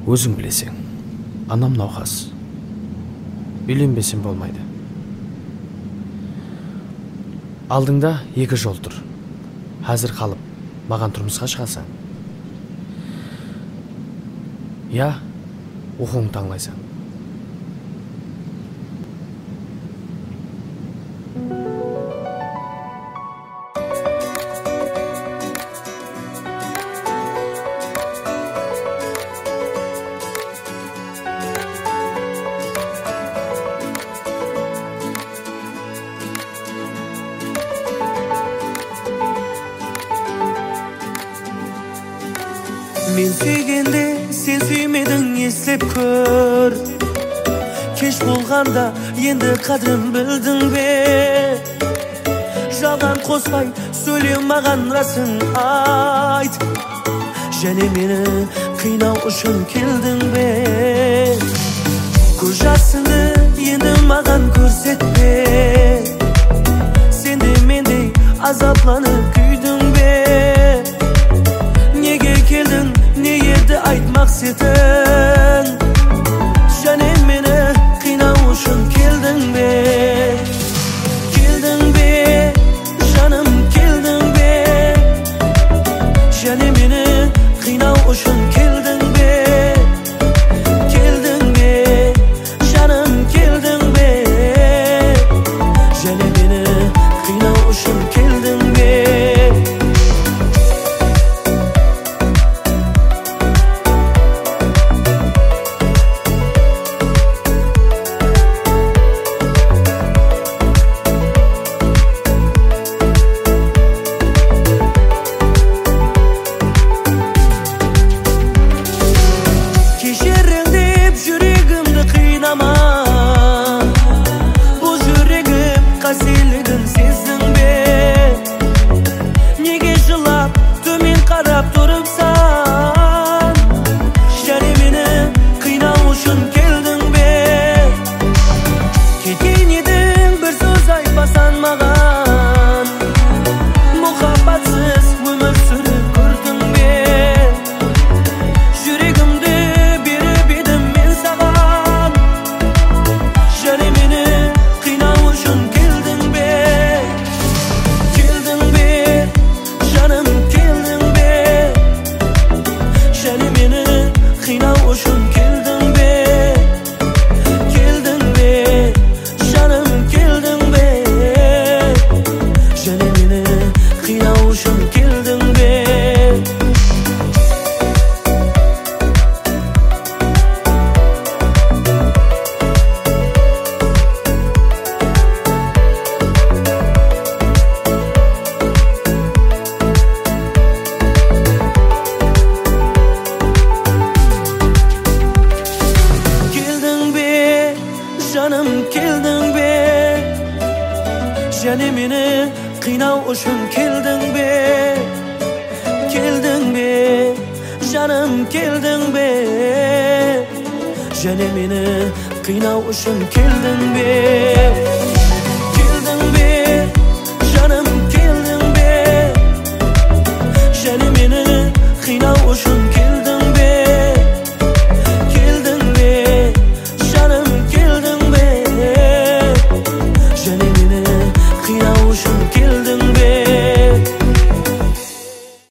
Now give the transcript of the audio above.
Өзің білесең, анам науқас. Үйленбесем болмайды. Алдыңда 2 жол тұр. Әзір қалып, маған тұрмысқа шығасаң. Я, оқуыңды таңдайсың. Мен сүйгенде сен сүймедің, естеп көр. Кеш болғанда енді қадірін білдің бе? Жалған қоспай сөйле маған, расын айт. Және мені қинау үшін келдің бе? Көз жасыңды енді маған көрсетпе. Сен де мендей азапланып күйдің бе? Неге келдің, не еді айт мақсатың? Және мені қинау үшін келдің бе? Келдің бе, жаным, келдің бе? Және мені қинау үшін келдің бе? Келдің бе, жаным, келдің бе? Және мені қинау үшін келдің бе? Жаным, келдің бе? Және мені қинау үшін келдің бе? Келдің бе, жаным, келдің бе? Және мені қинау үшін келдің бе? Келдің бе?